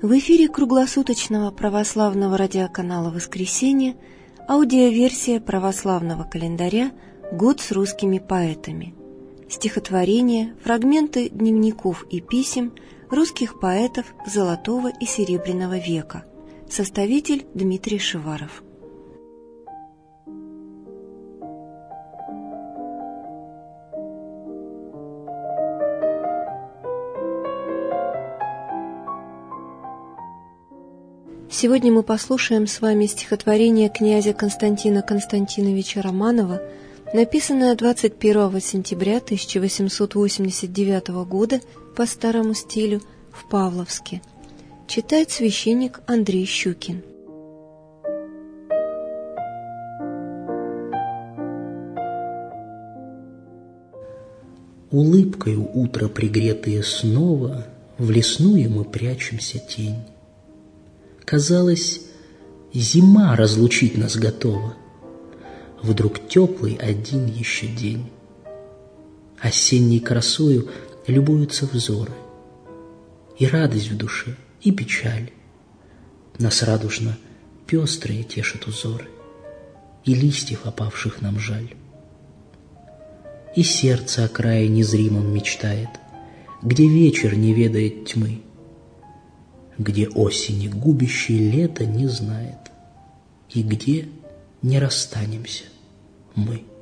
В эфире круглосуточного православного радиоканала «Воскресенье» аудиоверсия православного календаря «Год с русскими поэтами». Стихотворения, фрагменты дневников и писем русских поэтов Золотого и Серебряного века. Составитель Дмитрий Шиваров. Сегодня мы послушаем с вами стихотворение князя Константина Константиновича Романова, написанное 21 сентября 1889 года по старому стилю в Павловске. Читает священник Андрей Щукин. Улыбкою утро пригретые снова в лесную мы прячемся тень. Казалось, зима разлучить нас готова. Вдруг теплый один еще день. Осенней красою любуются взоры, и радость в душе, и печаль. Нас радужно пестрые тешат узоры, и листьев опавших нам жаль. И сердце о крае незримом мечтает, где вечер не ведает тьмы, где осени губящее лето не знает, и где не расстанемся мы.